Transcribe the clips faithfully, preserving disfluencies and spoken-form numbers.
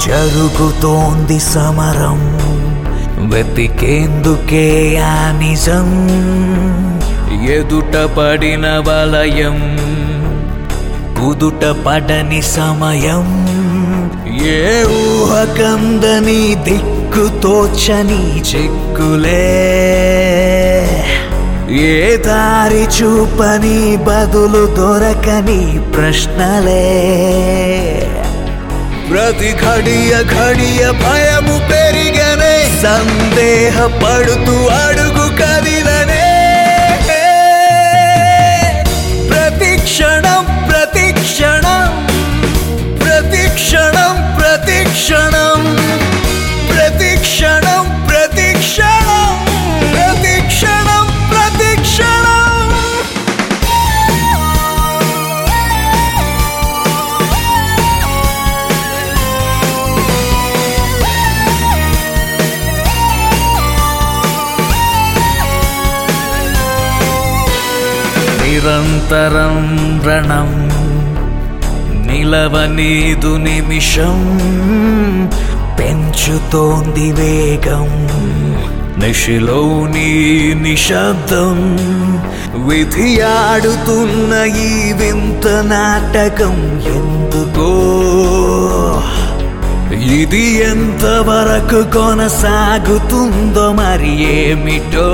జరుగుతోంది సమరం, వెతికేందుకే ఆ నిజం. ఎదుట పడిన వలయం, కుదుట పడని సమయం. ఏ ఊహకందని దిక్కుతోచని చిక్కులే, ఏ దారి చూపని బదులు దొరకని ప్రశ్నలే. ప్రతి ఘడియ ఘడియ భయము పెరిగనే, సందేహపడుతూ అడుగు కదిలనే. ప్రతి క్షణం ప్రతి క్షణం ప్రతి క్షణం ప్రతి క్షణం ప్రతి క్షణం ప్రతి క్షణం ప్రతి క్షణం ప్రతి క్షణం. నిరంతరం రణం, నిలవనీదు నిమిషం. పెంచుతోంది వేగం, నిశిలోని నిశ్శబ్దం. విధి ఆడుతున్న ఈ వింత నాటకం ఎందుకో, ఇది ఎంతవరకు కొనసాగుతుందో మరి ఏమిటో.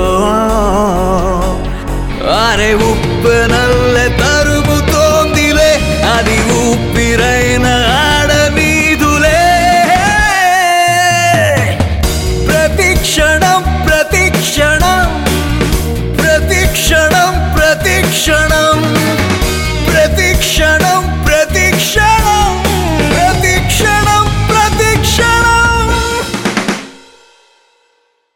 అరే ఉప్పెనల్లె తరుముతోందిలే, అది ఊపిరైన ఆడనీదులే. ప్రతి క్షణం ప్రతి క్షణం ప్రతి క్షణం ప్రతి క్షణం